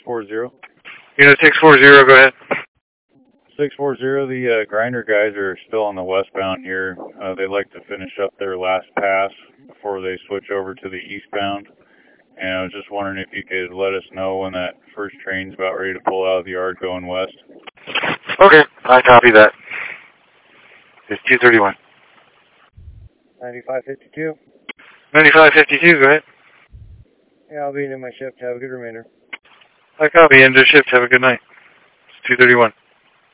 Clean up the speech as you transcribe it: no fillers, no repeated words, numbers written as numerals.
640. Unit 640, go ahead. 640, the grinder guys are still on the westbound here. They'd like to finish up their last pass before they switch over to the eastbound. And I was just wondering if you could let us know when that first train's about ready to pull out of the yard going west. Okay, I copy that. It's 231. 9552. 9552, go ahead. Yeah, I'll be in my shift. Have a good remainder. I copy. End of shift. Have a good night. It's 231.